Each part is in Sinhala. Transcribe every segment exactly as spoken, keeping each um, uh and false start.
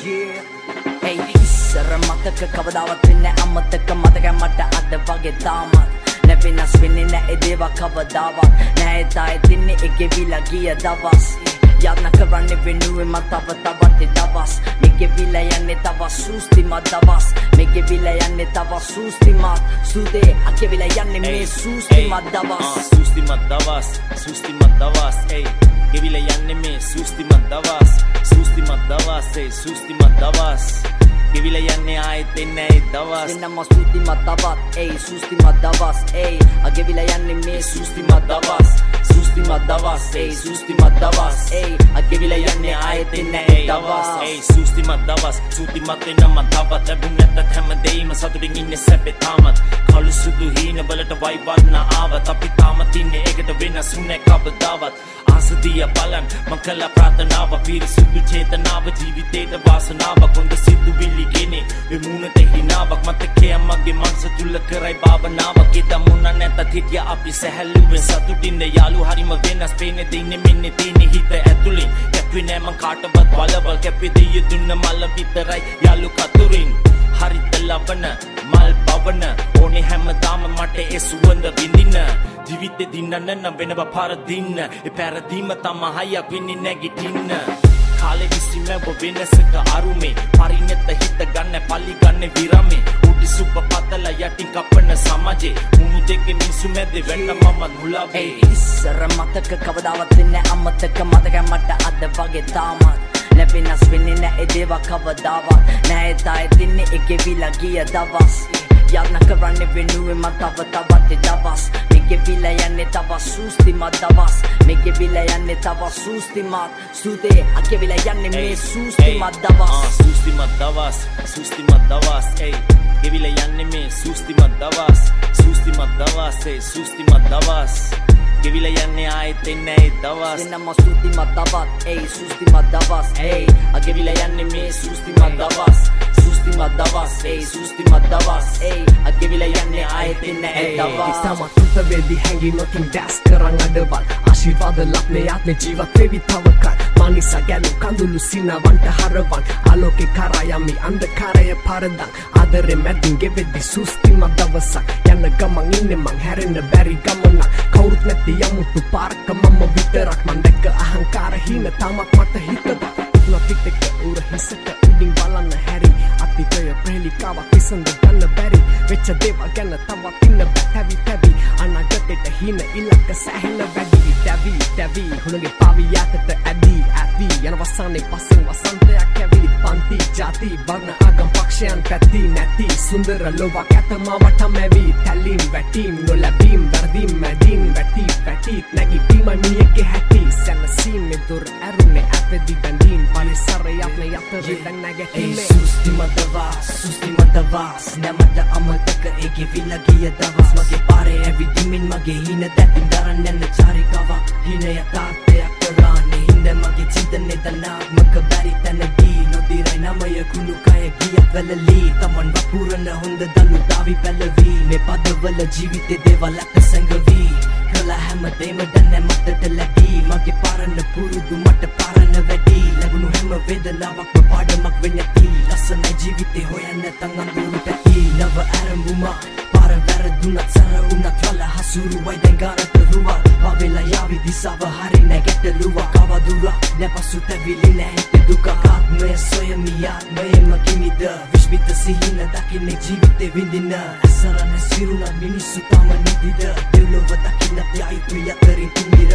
Yeah. Hey, ඉස්සර මතක කවදාවත් වෙන්නේ අමතක මතක මට අද වගේ තාමත් නැ වෙනස් වෙන්නේ නැහැ දේව කවදාවත් නැහැ තායි තින්නේ එකේ විලා ගිය දවස් යන්න කරන්නේ වෙනුවෙන් මම තව තවත් දවස් මේකේ විලා යන්නේ තව සුස්තිමත් දවස් මේකේ විලා යන්නේ තව සුස්තිමත් සුදේ අකේ විලා යන්නේ මේ සුස්තිමත් දවස් සුස්තිමත් දවස් සුස්තිමත් දවස් hey ගෙවිලා යන්නේ මේ සුස්තිමත් දවස් සුස්තිමත් දවස් hey සුස්තිමත් දවස් ගෙවිලා යන්නේ ආයෙත් එන්නේ ඒ දවස් එන්නම සුස්තිමත් දවස් hey සුස්තිමත් දවස් hey අගෙවිලා යන්නේ මේ සුස්තිමත් දවස් සුස්තිමත් දවස් hey සුස්තිමත් දවස් hey අගෙවිලා යන්නේ ආයෙත් එන්නේ ඒ දවස් hey සුස්තිමත් දවස් සුස්තිමත් වෙනම තවත් ලැබුණ නැත්නම් හැමදේම සතුටින් ඉන්නේ සැපේ තාමත් කළු සුදු හීන වලට වයිවන්න ආවත් අපි තාමත් ඉන්නේ ඒකට වෙනස් උනේ කවදාවත් ආසදිය බලන් මං කළ ප්‍රාර්ථනාව පිරිසුදු චේතනාව ජීවිතේට වාසනාවක් හොඳ සිතුවිලි ගෙනේ වෙමුණට හිනාවක් මතකේ මගේ මනස තුල කරයි භාවනාවක් ඒත මුණ නැත තිටිය අපි සැහැල්ලුවෙන් සතුටින් යාළු හරිම වෙනස් පේන්නේ දින්නේ මෙන්නේ තියෙන්නේ හිත ඇතුලින් කැපුවේ නෑ මං කාටවත් බලවල් කැපේ දෙය දුන්න මල විතරයි යාළු කතුරින් හරිත ලබන මල් පවන ඕනේ හැමදාම මට ඒ සුවඳ විඳින්න ජීවිතේ දින්නන්න නම් වෙනව පාර දින්න ඒ පැරදීම තමයි වෙන්නේ නැගිටින්න කාලේ විසිමව වෙනසක අරුමේ පරිණත හිත ගන්න පලි ගන්න විරමේ උඩි සුප පතල යටින් කපන සමාජේ මුණු දෙකේ මිසු මැද වෙන්න මම මුලාවේ ඉස්සර මතක කවදාවත් වෙන්නේ අමතක මතක මට අද වගේ තාමත් නැ වෙනස් වෙන්නේ නැහැ දේව කවදාවත් නැහැ තායි තින්නේ එකේ විලා ගිය දවස් යන්න කරන්නේ වෙනුවෙන් මම තව තවත් දවස් මේකේ විලා යන්නේ තව සුස්තිමත් දවස් මේකේ විලා යන්නේ තව සුස්තිමත් සුදේ අකේ විලා යන්නේ මේ සුස්තිමත් දවස් සුස්තිමත් දවස් සුස්තිමත් දවස් hey ගෙවිලා යන්නේ මේ සුස්තිමත් දවස් සුස්තිමත් දවස් hey සුස්තිමත් දවස් ගෙවිලා යන්නේ ආයෙත් එන්නේ ඒ දවස් එන්නම සුස්තිමත් දවස් hey සුස්තිමත් දවස් hey අගෙවිලා යන්නේ මේ සුස්තිමත් දවස් සුස්තිමත් දවස් hey සුස්තිමත් දවස් hey අගෙවිලා යන්නේ ආයෙත් එන්නේ ඒ දවස් තමත් තුත වෙදි හැංගීමකින් දැස් කරන් අඩවල් ආශිර්වාද ලබ්නේ ආත්මේ ජීවත් වෙවි තවකල් මානිසා ගැලු කඳුළු සිනවන්ට හරවන් ආලෝකේ කරා යමි අන්ධකාරය පරදන් ආදරේ මැදින් ගෙවෙද්දි සුස්තිමත් දවසක් යන්න ගමන් ඉන්නේ මං හැරෙන්න බැරි ගමනක් කවුරුත් නැති යමුතු පාරක මම විතරක් මං දැක්ක අහංකාර හින තමත් මට හිතපත් නොතිතක උර හිසට උඩින් බලන්න හැරි අතීතය ප්‍රේලිකාවක් විසඳ ගන්න බැරි වෙච්ච දේවල් ගැන තවත් ඉන්න බැටවි තැවි අනාගතේට හින ඉලක්ක සැහෙන වැඩි තැවි තැවි හුණගේ පාවි යටට ඇදී ඇදී යන වසන්නේ පස්සෙන් වසන්තයක් ඇවිලි පන්ති ජාති වර්ණ ආගම් පක්ෂයන් පැති නැති සුන්දර ලෝකයක් ඇතමවට මැවි තැලීම් වැටීම් නොලැබීම් වර්දීම් මැදීම් වැටි වැටි නැගිටීම මියගේ හැටි සැනසීම දුර ඇරුනේ ඇපෙදි බැඳීම් පරිසරයක් නේ යතර දැන් නැගීමේ සුස්තිමත් දවස් සුස්තිමත් දවස් නැමත අමතක ඒකේ විලා ගිය දවස් මගේ පාරේ ඇවිදිමින් මගේ හින දැතින් දරන්න යන චාරිකාවක් හින යථාර්ථයක් කරන්නේ හින්ද මගේ චින්තනේ තනාත්මක බැරි තැනදී නොදිරයි නමය කුණු කය ගියත් වැළලී තමන් වපුරන හොඳ දලු දාවි පැලවි මේ පදවල ජීවිතේ දේවල් අත සංගවි කළ හැමදේම දැන මතට ලැබී මගේ පාරන පුරුදු මට පාරන වැඩි ලැබුණු හැම වේදනාවක්ම පාඩමක් වෙන්නති ලස්සනයි ජීවිතේ හොයන්න නැතන් අඳුරු පැති නව ආරම්භුමා පාර වැරදුනත් සර උනත් වල හසුරුවයි දැන් ගාරට රුවා වවෙලා යාවි දිසාව හරි නැගැටලුවා කවදුරක් නැපසු තැවිලි නැහැ දුක ආත්මය සොයමි ආත්මයම කිමිද විශ්විත සිහින දකින්නේ ජීවිතේ විඳින අසරණ සිරුණ මිනිස්සු තම නිදිද දෙව්ලොව දකින්න යයිතු යතරින් තිමිර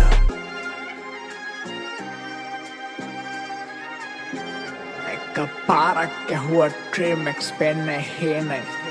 එක පාරක් ඇහුව ට්‍රේමෙක්ස් පෙන්න හේනයි